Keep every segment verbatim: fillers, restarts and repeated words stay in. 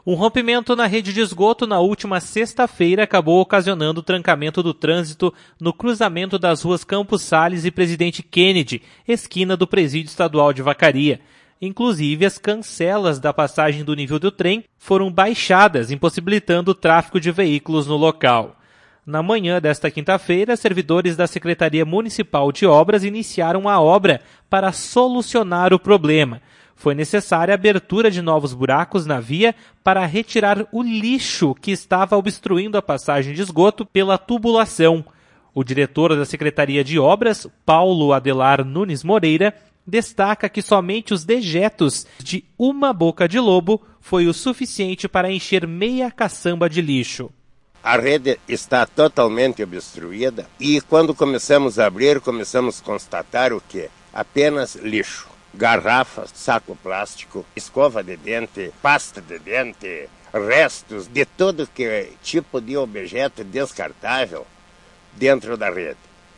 Um rompimento na rede de esgoto na última sexta-feira acabou ocasionando o trancamento do trânsito no cruzamento das ruas Campos Sales e Presidente Kennedy, esquina do Presídio Estadual de Vacaria. Inclusive, as cancelas da passagem do nível do trem foram baixadas, impossibilitando o tráfego de veículos no local. Na manhã desta quinta-feira, servidores da Secretaria Municipal de Obras iniciaram a obra para solucionar o problema. Foi necessária a abertura de novos buracos na via para retirar o lixo que estava obstruindo a passagem de esgoto pela tubulação. O diretor da Secretaria de Obras, Paulo Adelar Nunes Moreira, destaca que somente os dejetos de uma boca de lobo foi o suficiente para encher meia caçamba de lixo. A rede está totalmente obstruída e quando começamos a abrir, começamos a constatar o quê? Apenas lixo. Garrafas, saco plástico, escova de dente, pasta de dente, restos de todo que tipo de objeto descartável dentro da rede.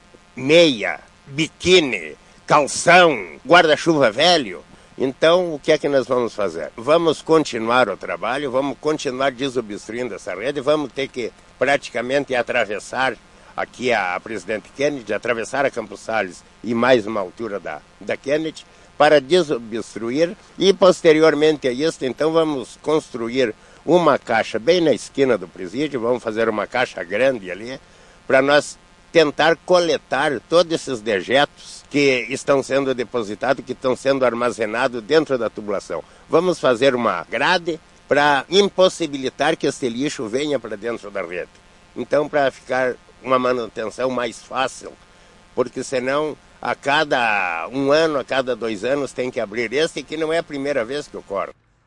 Meia, biquíni, calção, guarda-chuva velho. Então, o que é que nós vamos fazer? Vamos continuar o trabalho, vamos continuar desobstruindo essa rede, vamos ter que praticamente atravessar aqui a, a Presidente Kennedy, atravessar a Campos Sales e mais uma altura da, da Kennedy, para desobstruir e posteriormente a isso, então vamos construir uma caixa bem na esquina do presídio, vamos fazer uma caixa grande ali, para nós tentar coletar todos esses dejetos que estão sendo depositados, que estão sendo armazenados dentro da tubulação. Vamos fazer uma grade para impossibilitar que esse lixo venha para dentro da rede. Então, para ficar uma manutenção mais fácil, porque senão a cada um ano, a cada dois anos tem que abrir esse, que não é a primeira vez que ocorre.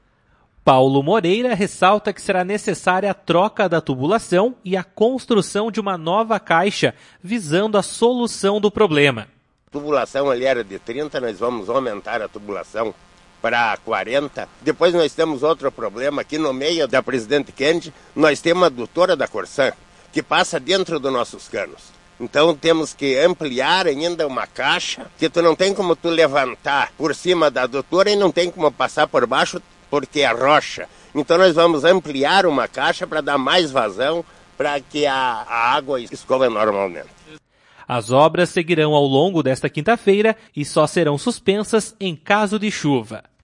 Paulo Moreira ressalta que será necessária a troca da tubulação e a construção de uma nova caixa, visando a solução do problema. A tubulação ali era de trinta, nós vamos aumentar a tubulação para quarenta. Depois nós temos outro problema aqui no meio da Presidente Kennedy, nós temos a adutora da Corsã, que passa dentro dos nossos canos. Então temos que ampliar ainda uma caixa, que tu não tem como tu levantar por cima da adutora e não tem como passar por baixo, porque é rocha. Então nós vamos ampliar uma caixa para dar mais vazão, para que a, a água escorra normalmente. As obras seguirão ao longo desta quinta-feira e só serão suspensas em caso de chuva.